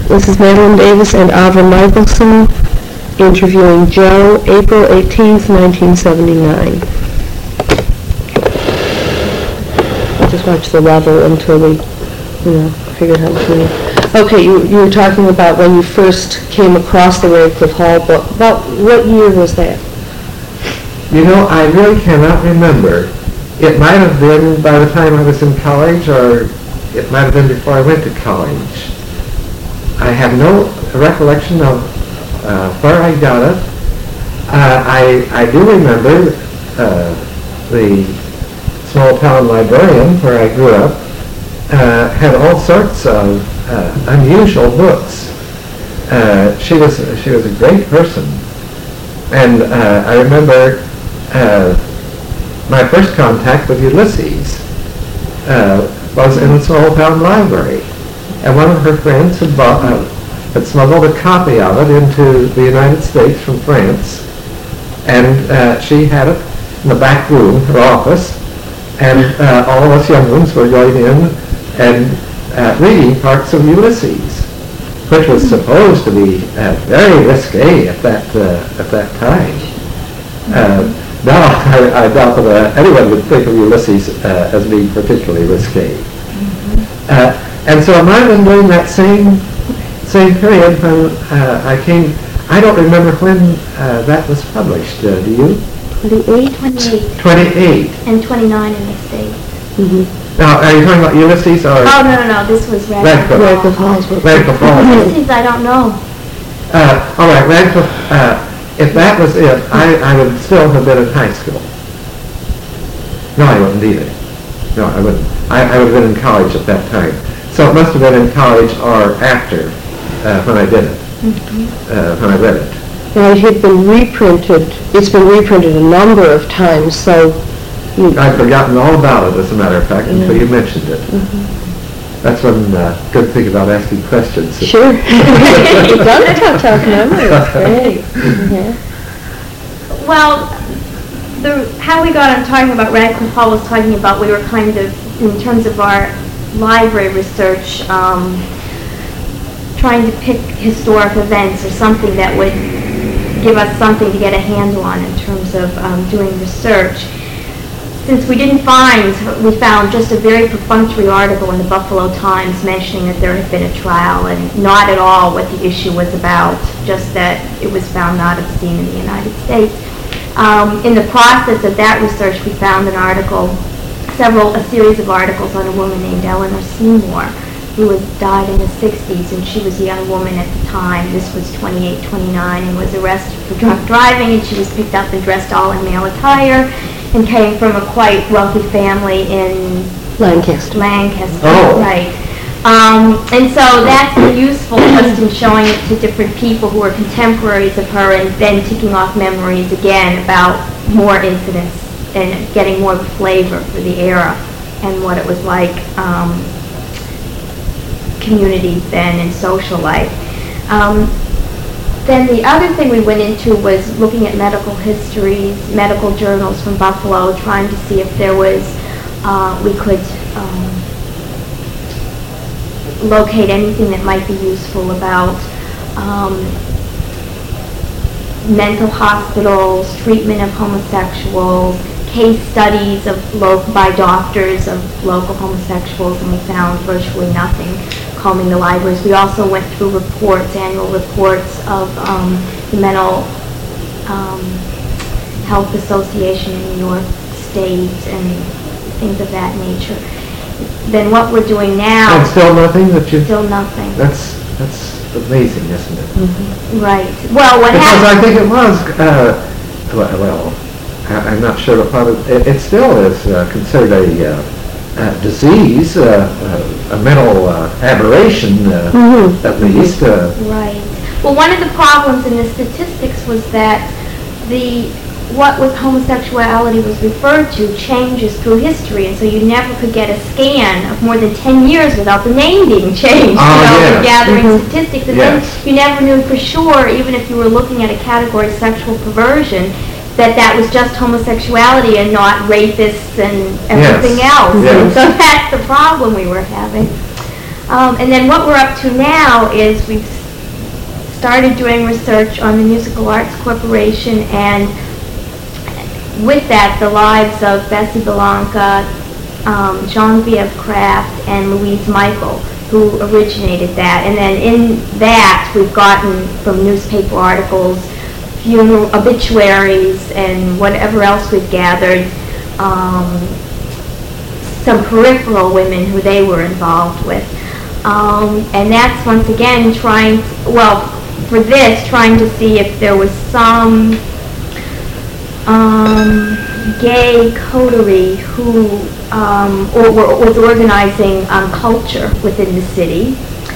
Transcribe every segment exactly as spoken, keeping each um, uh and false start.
This is Madeline Davis and Ava Michelson interviewing Joe, April eighteenth, nineteen seventy-nine. I'll just watch the level until we, you know, figure out how to do it. Okay, you, you were talking about when you first came across the Radcliffe Hall book. About what year was that? You know, I really cannot remember. It might have been by the time I was in college, or it might have been before I went to college. I have no recollection of uh, where I got it. Uh, I, I do remember uh, the small town librarian where I grew up uh, had all sorts of uh, unusual books. Uh, she was she was a great person, and uh, I remember uh, my first contact with Ulysses uh, was in the small town library. And one of her friends had, bought, uh, had smuggled a copy of it into the United States from France, and uh, she had it in the back room, her office, and uh, all of us young ones were going in and uh, reading parts of Ulysses, which was supposed to be uh, very risque at that uh, at that time. Uh, now I, I doubt that uh, anyone would think of Ulysses uh, as being particularly risque. Uh, And so I might have been doing that same same period when uh, I came. I don't remember when uh, that was published. Uh, do you? twenty-eight? twenty-eight. twenty-eight. And twenty-nine in the States. Mm-hmm. Now, are you talking about Ulysses or? Oh, no, no, no, this was Radcliffe. Radcliffe Hall's book. Radcliffe Hall. Ulysses, I don't know. Uh, all right, Radcliffe. Uh, if that was it, I, I would still have been in high school. No, I wouldn't either. No, I wouldn't. I, I would have been in college at that time. So it must have been in college or after uh, when I did it, mm-hmm. uh, when I read it. Now, it had been reprinted. It's been reprinted a number of times, so... You I'd forgotten all about it, as a matter of fact, until yeah. you mentioned it. Mm-hmm. That's one uh, good thing about asking questions. Sure. You've done a tough, tough memory. It's great. Mm-hmm. Well, the, how we got on talking about Radcliffe Hall was talking about we were kind of, in terms of our library research, um, trying to pick historic events or something that would give us something to get a handle on in terms of um, doing research. Since we didn't find, we found just a very perfunctory article in the Buffalo Times mentioning that there had been a trial and not at all what the issue was about, just that it was found not obscene in the United States. Um, in the process of that research, we found an article several, a series of articles on a woman named Eleanor Seymour, who was died in the sixties, and she was a young woman at the time. This was twenty-eight, twenty-nine, and was arrested for drunk driving, and she was picked up and dressed all in male attire, and came from a quite wealthy family in Lancaster. Lancaster, oh. right. Um, and so that's been useful just in showing it to different people who are contemporaries of her, and then ticking off memories again about more incidents and getting more of a flavor for the era and what it was like, um, communities then and social life. Um, then the other thing we went into was looking at medical histories, medical journals from Buffalo, trying to see if there was, uh, we could um, locate anything that might be useful about um, mental hospitals, treatment of homosexuals, case studies of lo- by doctors of local homosexuals, and we found virtually nothing combing the libraries. We also went through reports, annual reports of um, the Mental um, Health Association in New York State and things of that nature. Then what we're doing now... And still nothing that you... Still nothing. That's, that's amazing, isn't it? Mm-hmm. Right. Well, what because happened... I think it was... Uh, well... well I'm not sure what it, it still is uh, considered a uh, uh, disease, uh, uh, a mental uh, aberration, uh, mm-hmm. at least. Uh, right. Well, one of the problems in the statistics was that the what with homosexuality was referred to changes through history, and so you never could get a scan of more than ten years without the name being changed. Oh, you know, yes. gathering mm-hmm. statistics, and yes. then you never knew for sure, even if you were looking at a category sexual perversion, that that was just homosexuality and not rapists and everything yes. else. Yes. And so that's the problem we were having. Um, and then what we're up to now is we've started doing research on the Musical Arts Corporation, and with that, the lives of Bessie Belanca, um, Genevieve Kraft, and Louise Michael, who originated that. And then in that, we've gotten from newspaper articles, funeral obituaries, and whatever else we've gathered, um, some peripheral women who they were involved with. Um, and that's once again trying, to, well, for this, trying to see if there was some um, gay coterie who um, or, or was organizing um, culture within the city,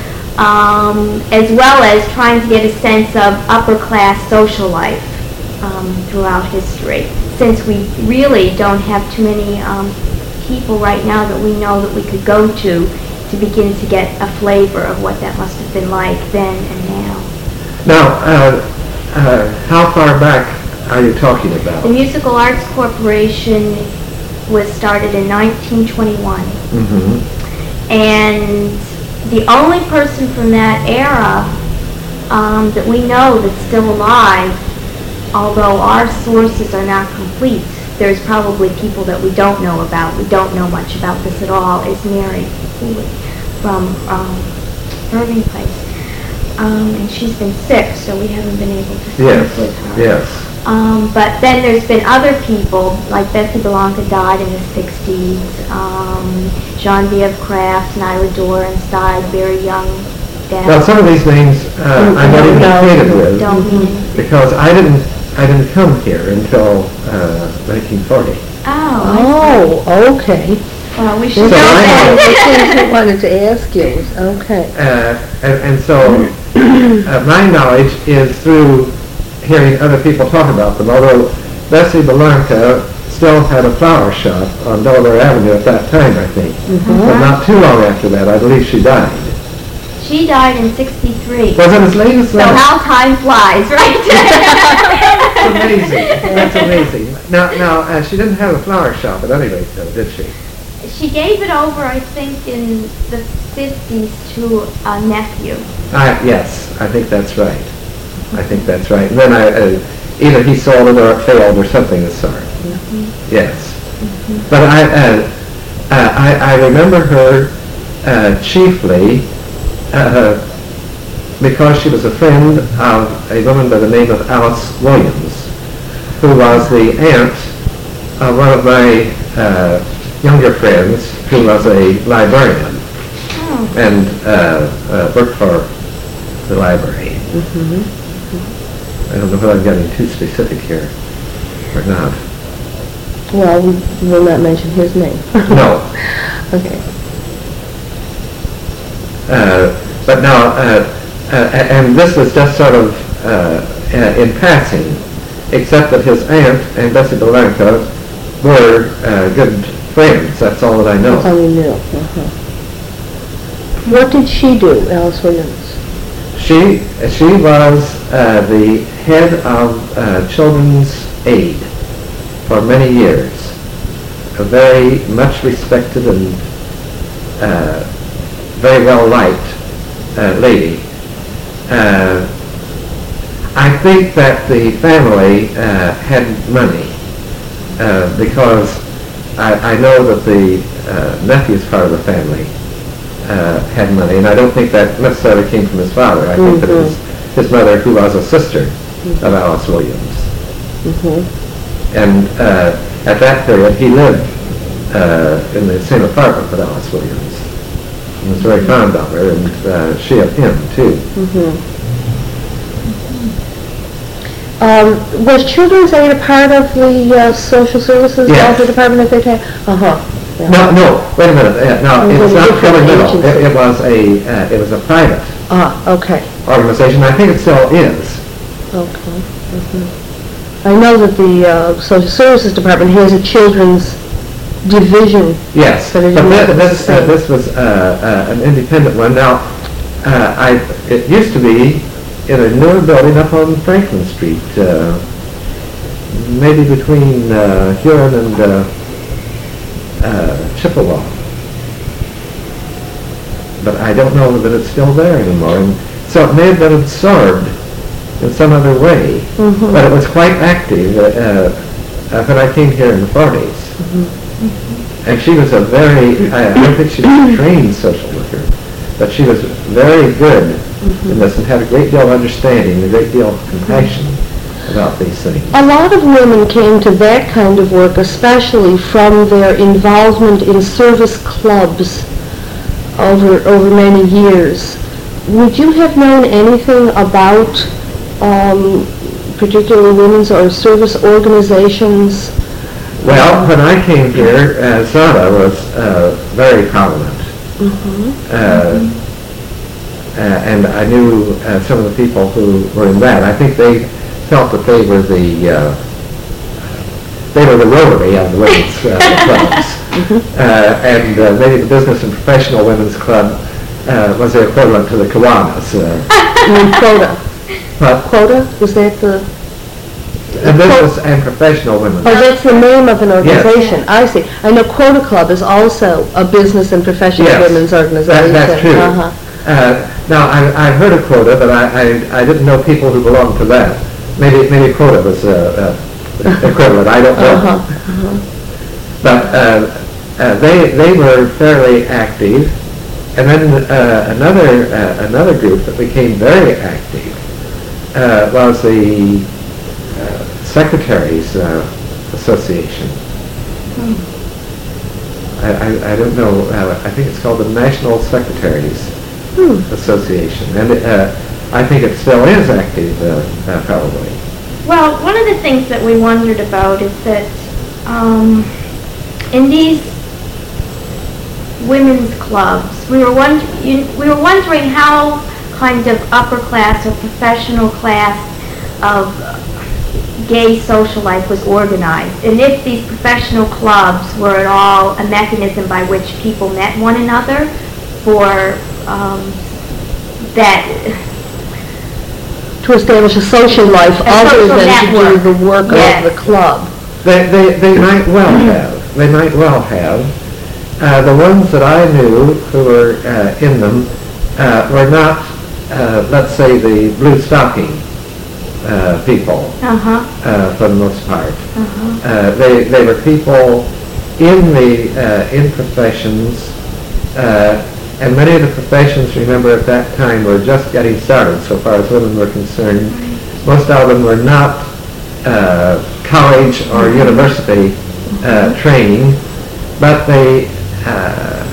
um, as well as trying to get a sense of upper class social life um, throughout history, since we really don't have too many um, people right now that we know that we could go to to begin to get a flavor of what that must have been like then and now. Now, uh, uh, how far back are you talking about? The Musical Arts Corporation was started in nineteen twenty-one. Mm-hmm. And the only person from that era um, that we know that's still alive, although our sources are not complete, there's probably people that we don't know about, we don't know much about this at all, is Mary Cooley from um, Irving Place. Um, and she's been sick, so we haven't been able to speak Yes, with her. yes. Um, but then there's been other people, like Bessie Belanca died in the sixties, um, Genevieve Kraft, Nyla Dorrance died very young. Death. Now, some of these names uh, I'm not even acquainted with, Don't mean anything. because I didn't, I didn't come here until uh, nineteen forty. Oh, Oh, okay. well, we should So know I that. That's what I wanted to ask you, okay. Uh, and, and so uh, my knowledge is through hearing other people talk about them, although Bessie Belanca still had a flower shop on Delaware Avenue at that time, I think. But not too long after that, I believe she died. She died in sixty-three. Was it as late as So that? how time flies, right? That's amazing. That's amazing. Now, now uh, she didn't have a flower shop at any rate, though, did she? She gave it over, I think, in the fifties to a nephew. Uh, yes, I think that's right. I think that's right. And then I, uh, either he sold it or it failed or something of the sort. Mm-hmm. Yes. Mm-hmm. But I, uh, uh, I, I remember her uh, chiefly uh, because she was a friend of a woman by the name of Alice Williams, who was the aunt of one of my uh, younger friends who was a librarian Oh. and uh, uh, worked for the library. Mm-hmm. I don't know whether I'm getting too specific here or not. Well, we will not mention his name. No. Okay. Uh, but now, uh, uh, and this was just sort of uh, uh, in passing, except that his aunt and Bessie Belanca were uh, good friends. That's all that I know. That's all we knew. Uh-huh. What did she do, Alice Williams? She she was uh, the head of uh, Children's Aid for many years. A very much respected and uh, very well liked uh, lady. Uh, I think that the family uh, had money uh, because I, I know that the uh, nephew's part of the family uh, had money, and I don't think that necessarily came from his father. I think that it was his mother, who was a sister of Alice Williams. Mm-hmm. And uh, at that period, he lived uh, in the same apartment with Alice Williams. He was very fond of her, and uh, she of him, too. Mm-hmm. Um, was Children's Aid a part of the uh, social services Yes. of the Department of Education? Uh-huh. Yeah. No, no, wait a minute. Uh, no, It was it's a not different Kelly Middle. agency. It, it was a uh, it was a private Ah, okay. organization. I think it still is. Okay. Mhm. I know that the uh, Social Services Department has a children's division. Yes, So but they didn't thi- make it this, the uh, same. this was uh, uh, an independent one. Now, uh, I, it used to be in a newer building up on Franklin Street, uh, maybe between uh, Huron and uh, uh, Chippewa. but I don't know that it's still there anymore. And so it may have been absorbed in some other way, Mhm. but it was quite active uh, uh, when I came here in the forties. And she was a very, I, I don't think she was a trained social worker, but she was very good in this and had a great deal of understanding, a great deal of compassion about these things. A lot of women came to that kind of work, especially from their involvement in service clubs over over many years. Would you have known anything about um, particular women's or service organizations? Well, when I came here, uh, Zara was uh, very prominent. Mm-hmm. Uh, uh, and I knew uh, some of the people who were in that. I think they felt that they were the uh, they were the Rotary of the women's uh, clubs, uh, and uh, maybe the Business and Professional Women's Club uh, was the equivalent to the Kiwanis. Uh, You mean quota? but Quota? Was that the... the Business and Professional Women's. Oh, that's the name of an organization. I see. I know Quota Club is also a business and professional Yes, women's that- organization. that's true. Uh-huh. Uh, now, I, I've heard of Quota, but I, I, I didn't know people who belonged to that. Maybe maybe Quota was uh, uh, equivalent. I don't know. Uh-huh. Uh-huh. But uh, uh, they they were fairly active, and then uh, another uh, another group that became very active uh, was the uh, Secretaries uh, Association. I, I, I don't know. Uh, I think it's called the National Secretaries Hmm. Association, and uh, I think it still is active, uh, uh, probably. Well, one of the things that we wondered about is that um, in these women's clubs, we were wond- you, we were wondering how kind of upper class or professional class of gay social life was organized, and if these professional clubs were at all a mechanism by which people met one another for um, that. To establish a social life A other social than to network. do the work Yes. of the club. They, they, they might well have. They might well have. Uh, the ones that I knew who were uh, in them uh, were not, uh, let's say, the blue stocking uh, people, Uh-huh. uh, for the most part. Uh-huh. Uh, they, they were people in the uh, in professions, uh, and many of the professions, remember, at that time were just getting started so far as women were concerned. Most of them were not uh, college or university uh, training, but they uh,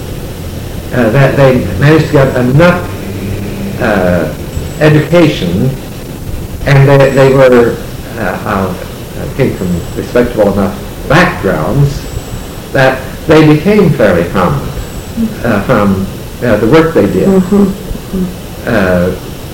uh, that they managed to get enough uh, education, and they, they were uh, uh, came from respectable enough backgrounds that they became fairly prominent uh, from uh, the work they did. Uh,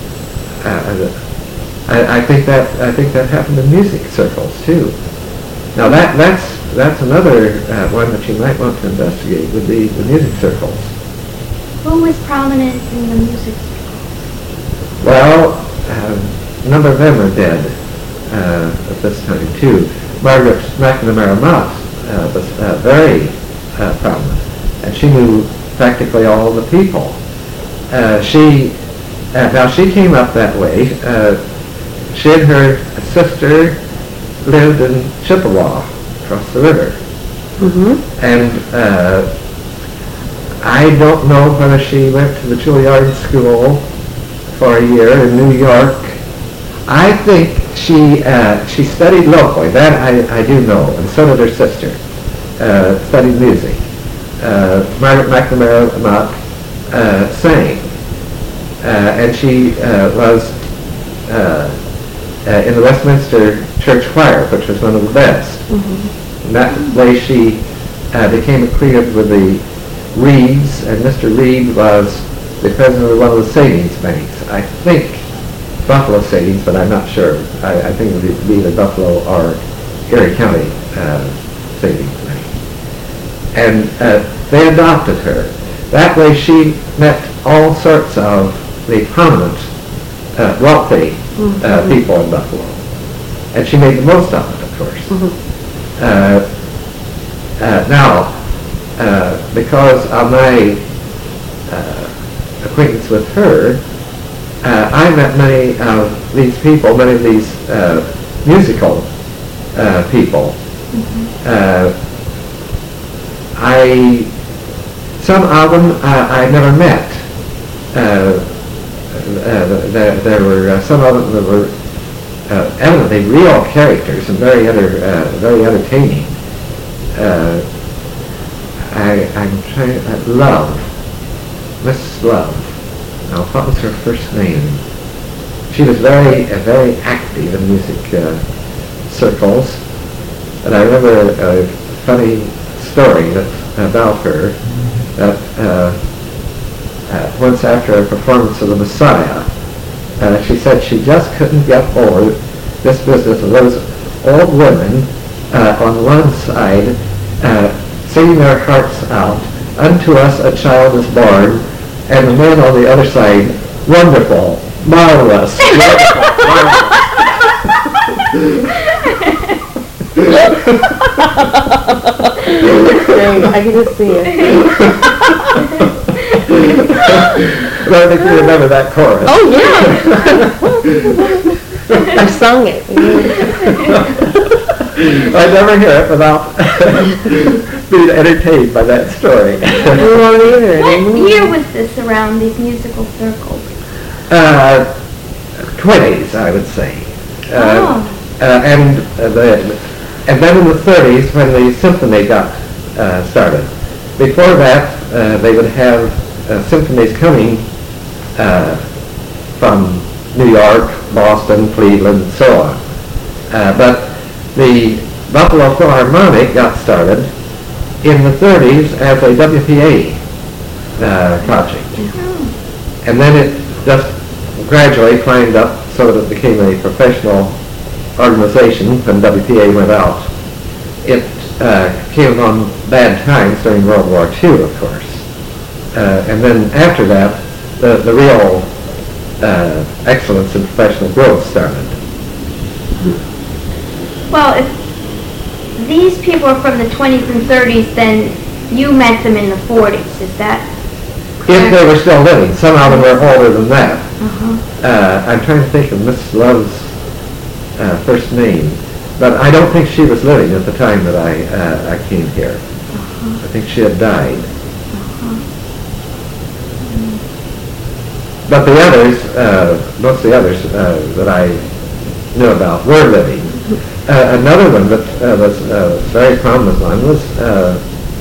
uh, I, I think that I think that happened in music circles too. Now that that's that's another uh, one that you might want to investigate, would be the music circles. Who was prominent in the music circles? Well, uh, a number of them are dead uh, at this time too. Margaret McNamara Mott uh, was uh, very uh, prominent, and she knew practically all the people. Uh, she uh, now she came up that way. Uh, she and her sister lived in Chippewa, across the river, Mm-hmm. and uh, I don't know whether she went to the Juilliard School for a year in New York. I think she uh, she studied locally. That I, I do know, and so did her sister. Uh, studied music. Uh, Margaret McNamara Mott uh, sang, uh, and she uh, was uh, uh, in the Westminster Church Choir, which was one of the best. Mm-hmm. And that way she uh, became acquainted with the Reeds, and Mister Reed was the president of one of the savings banks. I think Buffalo Savings, but I'm not sure. I, I think it would be either Buffalo or Erie County uh, Savings Bank. And uh, they adopted her. That way she met all sorts of the prominent, uh, wealthy uh, people in Buffalo. And she made the most of it, of course. Mm-hmm. Uh, uh, now, uh, because of my uh, acquaintance with her, uh, I met many of these people, many of these uh, musical uh, people. Mm-hmm. Uh, I, some of them uh, I never met. Uh, uh, there, there were uh, some of them that were uh, evidently real characters and very enter, uh, very entertaining. Uh, I, I'm trying, uh, Love, Missus Love. Now, what was her first name? She was very, uh, very active in music uh, circles, and I remember a funny story that, about her. That uh, uh, once after a performance of the Messiah, uh, she said she just couldn't get over this business of those old women uh, on one side uh, singing their hearts out, "Unto us a child is born," and the men on the other side, "Wonderful, marvelous, wonderful, I can just see it. Well, I think you remember that chorus. Oh, yeah. I sung it. I never hear it without being entertained by that story. You won't either. What year was this around these musical circles? Uh, twenties, I would say. Uh, Oh. uh, and uh, the, and then in the thirties, when the symphony got uh, started. Before that, uh, they would have uh, symphonies coming uh, from New York, Boston, Cleveland, and so on. Uh, but the Buffalo Philharmonic got started in the thirties as a W P A uh, project. And then it just gradually climbed up so that it became a professional organization when W P A went out. It uh, came on bad times during World War Two, of course. Uh, and then after that, the, the real uh, excellence in professional growth started. Well, if these people are from the twenties and thirties, then you met them in the forties, is that? If they were still living. Some of them were older than that. Uh-huh. Uh, I'm trying to think of Miss Love's uh, first name, but I don't think she was living at the time that I uh, I came here. Uh-huh. I think she had died. Uh-huh. But the others, uh, most of the others uh, that I knew about were living. Uh, another one that uh, was a very prominent one was uh,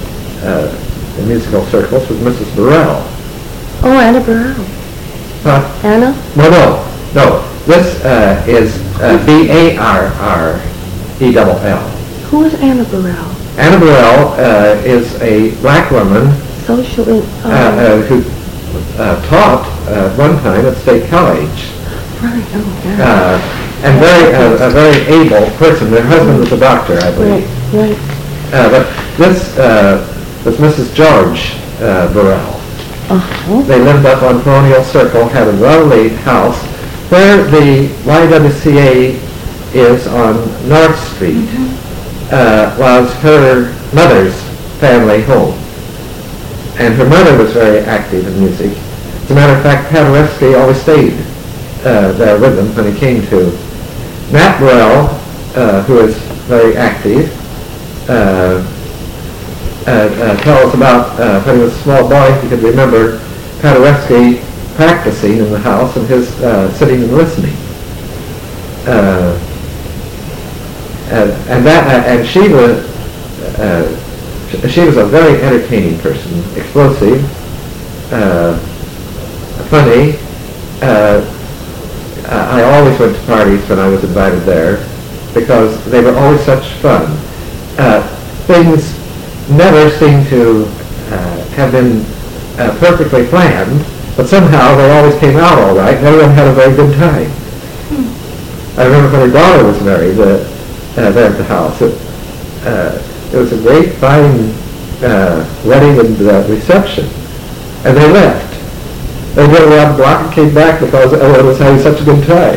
uh, in musical circles was Missus Burrell. Oh, Anna Burrell. Huh? Anna? No, no, no. This uh, is uh, B A R R E L L. Who is Anna Burrell? Anna Burrell uh, is a black woman Socially. uh, uh, who uh, taught uh, one time at State College. Right, oh, yeah. Uh, and very, uh, a very able person. Her husband was a doctor, I Right, believe. right. Uh, but this uh, was Missus George uh, Burrell. Uh-huh. They lived up on Colonial Circle, had a lovely house where the Y W C A is on North Street. Uh, was her mother's family home. And her mother was very active in music. As a matter of fact, Paderewski always stayed uh, there with them when he came to. Matt Burrell, uh, who is very active, uh, uh, uh, tell us about uh, when he was a small boy, he could remember Paderewski practicing in the house and his uh, sitting and listening. Uh, and, and that, uh, and she was, uh, sh- she was a very entertaining person, explosive, uh, funny. Uh, I always went to parties when I was invited there because they were always such fun. Uh, things never seemed to uh, have been uh, perfectly planned, but somehow they always came out all right, and everyone had a very good time. Hmm. I remember when her daughter was married uh, uh, there at the house. It, uh, it was a great, fine uh, wedding and uh, reception, and they left. They went around the block and came back because everyone was having such a good time.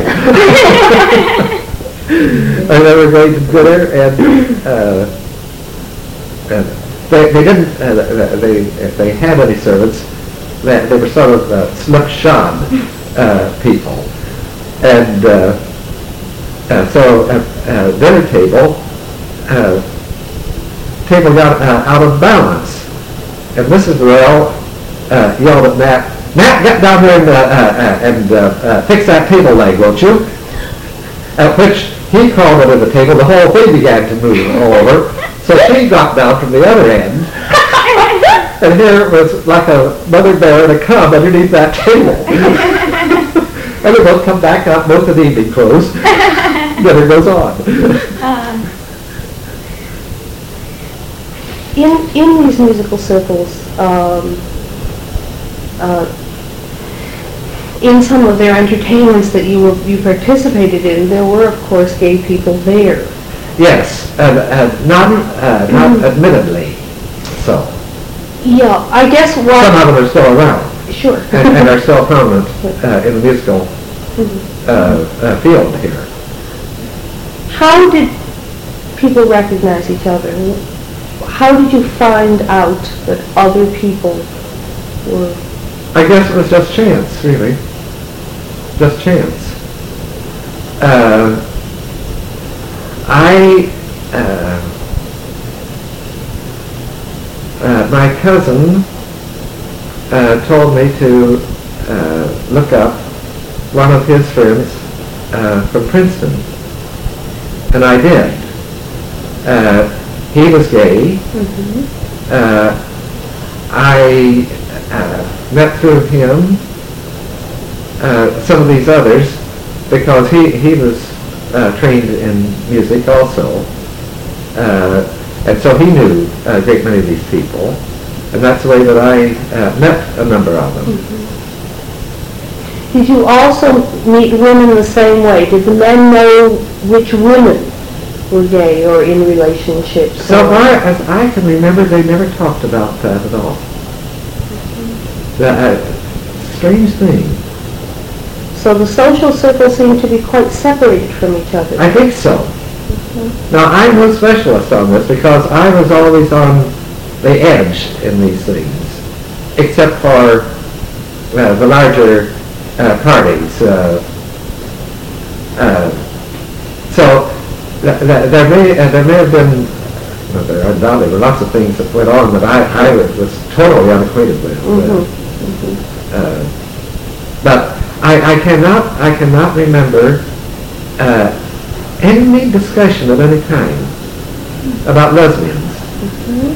And they were going to dinner, and, uh, and they, they didn't, uh, they, if they had any servants, they, they were sort of uh, slipshod uh, people. And uh, uh, so at uh, dinner table, uh, table got uh, out of balance. And Missus Royal uh, yelled at Matt, "Matt, get down here and, uh, uh, and uh, uh, fix that table leg, won't you?" At which he called under the table. The whole thing began to move all over. So she got down from the other end. And here it was like a mother bear and a cub underneath that table. And they both come back up, both in evening clothes. Then it goes on. Uh, In, in these musical circles, um, uh, in some of their entertainments that you were, you participated in, there were, of course, gay people there. Yes, and, and not, uh, not admittedly so. Yeah, I guess what... Some of them are still around. Sure. and, and are still prominent uh, in the musical uh, uh, field here. How did people recognize each other? How did you find out that other people were... I guess it was just chance, really. Just chance. Uh, I, uh, uh, my cousin uh, told me to uh, look up one of his friends uh, from Princeton, and I did. Uh, he was gay. Mm-hmm. Uh, I uh, met through him uh, some of these others because he, he was uh, trained in music also. Uh, and so he knew a great many of these people. And that's the way that I uh, met a number of them. Mm-hmm. Did you also meet women the same way? Did the men know which women were gay or in relationships? So far as I can remember, they never talked about that at all. The, uh, strange thing. So the social circles seem to be quite separated from each other. I think so. Mm-hmm. Now, I'm no specialist on this because I was always on the edge in these things, except for uh, the larger uh, parties. Uh, uh, so th- th- there may uh, there may have been, well, there undoubtedly were lots of things that went on that I, I was totally unacquainted with. Mm-hmm. Uh, Mm-hmm. uh, but I, I cannot I cannot remember uh, any discussion of any kind about lesbians. Mm-hmm.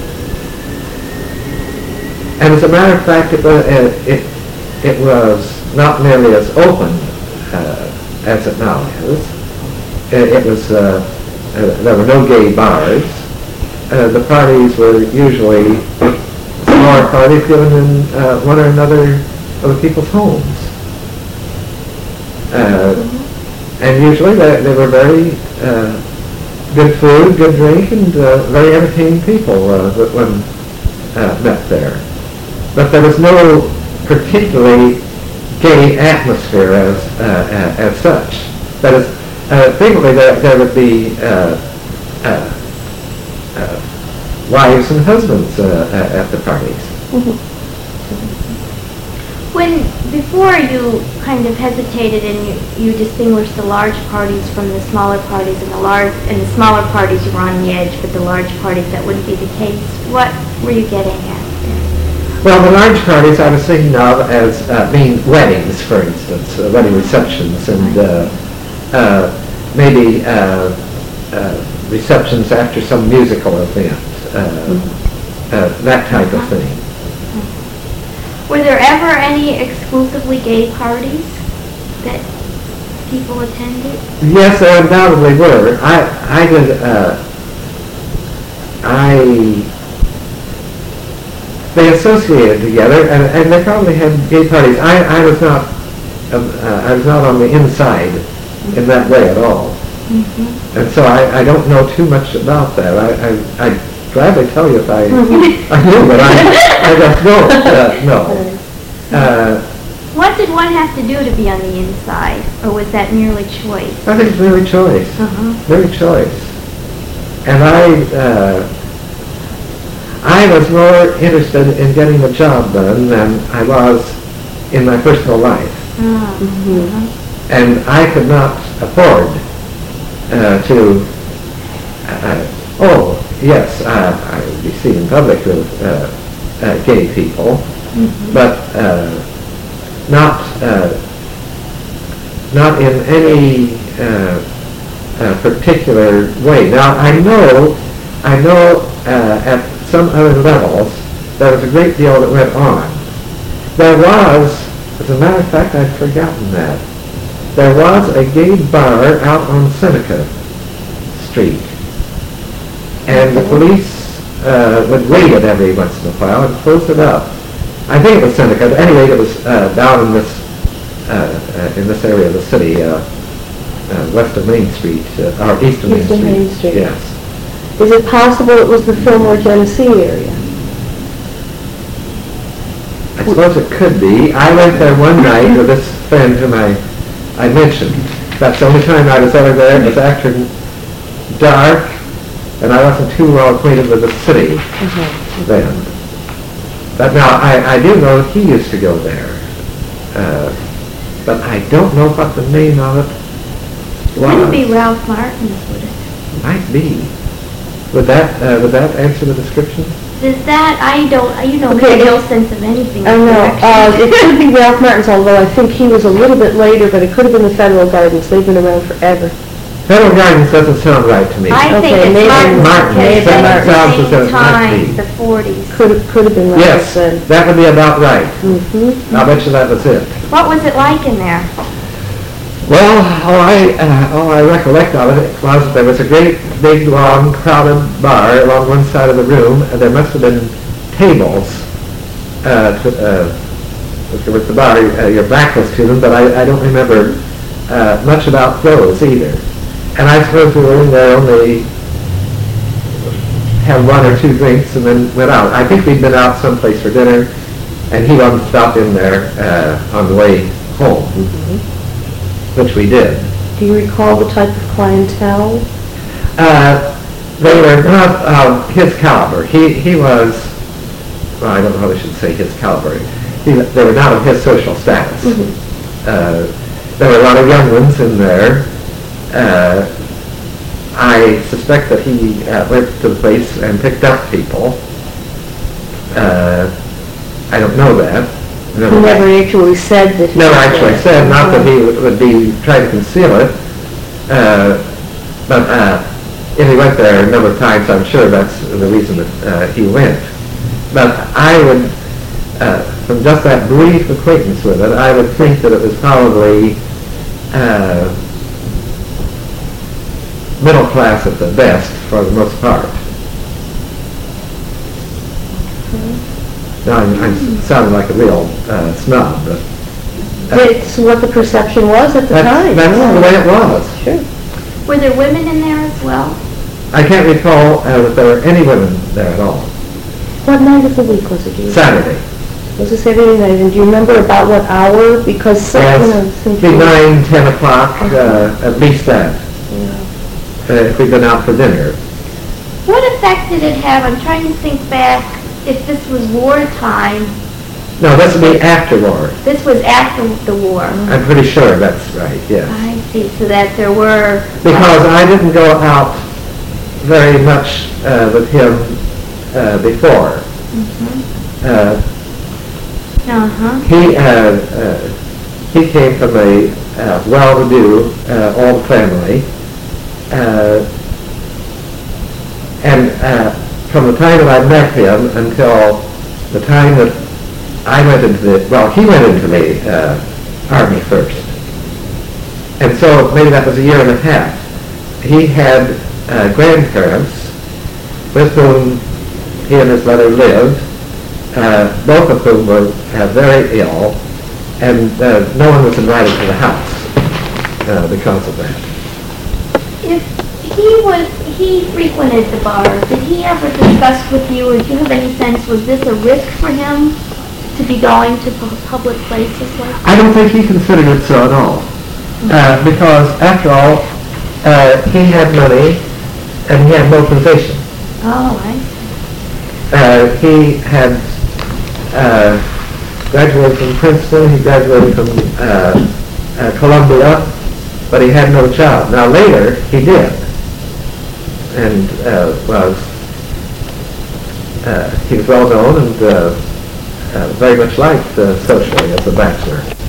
And as a matter of fact, it was uh, it it was not nearly as open uh, as it now is. It, it was uh, uh, there were no gay bars. Uh, the parties were usually smaller parties given in uh, one or another of the people's homes. Uh, and usually they, they were very uh, good food, good drink, and uh, very entertaining people uh, that when uh, met there. But there was no particularly gay atmosphere as uh, uh, as such. That is, uh, frequently there, there would be uh, uh, uh, wives and husbands uh, at the parties. Mm-hmm. When, before you kind of hesitated and you, you distinguished the large parties from the smaller parties, and the large, and the smaller parties you were on the edge, but the large parties that wouldn't be the case, what were you getting at? Well, the large parties I was thinking of as uh, being weddings, for instance, uh, wedding receptions, and uh, uh, maybe uh, uh, receptions after some musical event, uh, Mm-hmm. uh, that type of thing. Were there ever any exclusively gay parties that people attended? Yes, there undoubtedly were. I, I did, uh, I, they associated together, and, and they probably had gay parties. I, I was not, um, uh, I was not on the inside in that way at all. Mm-hmm. And so I, I don't know too much about that. I, I, I'd gladly tell you if I, Mm-hmm. I knew, but I, I just don't, uh, no. Uh, What did one have to do to be on the inside, or was that merely choice? I think it's really choice. Uh-huh. Very choice. And I, uh, I was more interested in getting the job done than I was in my personal life. Mm-hmm. And I could not afford uh, to, uh, oh, yes, uh, I would be seen in public with uh, uh, gay people, Mm-hmm. but uh, not uh, not in any uh, uh, particular way. Now, I know, I know uh, at some other levels there was a great deal that went on. There was, as a matter of fact, I'd forgotten that. There was a gay bar out on Seneca Street, and the police uh, would raid it every once in a while and close it up. I think it was Seneca, but anyway, it was uh, down in this uh, uh, in this area of the city, uh, uh, west of Main Street, uh, or east of Main East of Street. Main Street. Yes. Is it possible it was the Fillmore, Genesee area? I suppose it could be. I went there one night with this friend whom I, I mentioned. That's the only time I was ever there. It was after dark, and I wasn't too well acquainted with the city Uh-huh. then. But now, I, I do know he used to go there. Uh, but I don't know what the name of it was. Wouldn't be Ralph Martin's, would it? Might be. Would that, uh, would that answer the description? Does that, I don't, you know, Okay. make no sense of anything. I know, uh, it could be Ralph Martin's, although I think he was a little bit later, but it could have been the Federal Gardens. They've been around forever. Federal Gardens doesn't sound right to me. I think Okay, it's maybe Martin's Martin's. because Maybe at Sounds the as though same it might time, be. the forties. Could have, could have been Ralph Yes, then. that would be about right. Mm-hmm. I'll bet you that was it. What was it like in there? Well, all I, uh, all I recollect of it was that there was a great, big, long, crowded bar along one side of the room, and there must have been tables uh, to, uh, with the bar. Uh, your back was to them, but I, I don't remember uh, much about those either. And I suppose we were in there only had one or two drinks and then went out. I think we'd been out someplace for dinner, and he wanted to stop in there uh, on the way home, Mm-hmm. which we did. Do you recall the type of clientele? Uh, they were not of his caliber. He he was, well, I don't know how I should say his caliber. He, they were not of his social status. Mm-hmm. Uh, there were a lot of young ones in there. Uh, I suspect that he uh, went to the place and picked up people. Uh, I don't know that. He never actually said that he Never was actually there. said, not that he would, would be trying to conceal it, uh, but uh, if he went there a number of times, I'm sure that's the reason that uh, he went. But I would, uh, from just that brief acquaintance with it, I would think that it was probably uh, middle class at the best, for the most part. Now, I'm, I'm sounding like a real uh, snob, but uh, It's what the perception was at the that's, time. that's the way it was. Sure. Were there women in there as well? I can't recall uh, that there were any women there at all. What night of the week was it? do you Saturday. remember? Was it Saturday night? And do you remember about what hour? Because some, you know, Yes, since be you- nine, ten o'clock, uh, at least that, Yeah. uh, if we'd been out for dinner. What effect did it have? I'm trying to think back if this was wartime. No, this would be after war. This was after the war. I'm pretty sure that's right, yes. I see, so that there were... Because I didn't go out very much uh, with him uh, before. Uh, Uh-huh. he, uh, uh, he came from a uh, well-to-do uh, old family. Uh, and uh, from the time that I met him until the time that I went into the, well, he went into the uh, Army first. And so maybe that was a year and a half. He had uh, grandparents with whom he and his mother lived, uh, both of whom were uh, very ill, and uh, no one was invited to the house uh, because of that. If he was, he frequented the bar, did he ever discuss with you, or do you have any sense, was this a risk for him to be going to pu- public places like that? I don't think he considered it so at all, uh, because after all, uh, he had money and he had no position. Oh, I see. uh, he had uh, graduated from Princeton, he graduated from uh, uh, Columbia, but he had no job. Now later, he did, and uh, was, uh, he was well known and uh, uh, very much liked uh, socially as a bachelor.